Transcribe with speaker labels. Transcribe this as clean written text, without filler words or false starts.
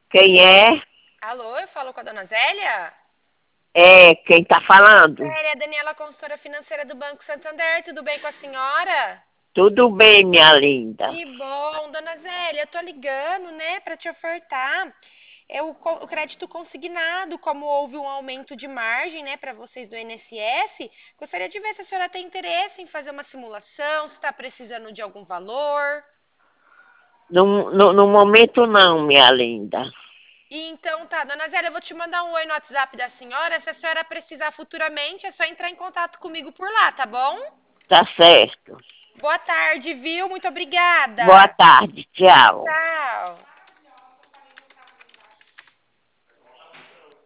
Speaker 1: Quem é?
Speaker 2: Alô, eu falo com a dona Zélia?
Speaker 1: É, quem tá falando?
Speaker 2: Zélia, é a Daniela, consultora financeira do Banco Santander. Tudo bem com a senhora?
Speaker 1: Tudo bem, minha linda.
Speaker 2: Que bom, dona Zélia, eu tô ligando, né, para te ofertar o crédito consignado, como houve um aumento de margem, né, para vocês do INSS. Gostaria de ver se a senhora tem interesse em fazer uma simulação, se está precisando de algum valor.
Speaker 1: No momento não, minha linda.
Speaker 2: Então tá, dona Zélia, eu vou te mandar um oi no WhatsApp da senhora. Se a senhora precisar futuramente, é só entrar em contato comigo por lá, tá bom?
Speaker 1: Tá certo.
Speaker 2: Boa tarde, viu? Muito
Speaker 1: Boa
Speaker 2: obrigada.
Speaker 1: tarde, tchau.
Speaker 2: Tchau.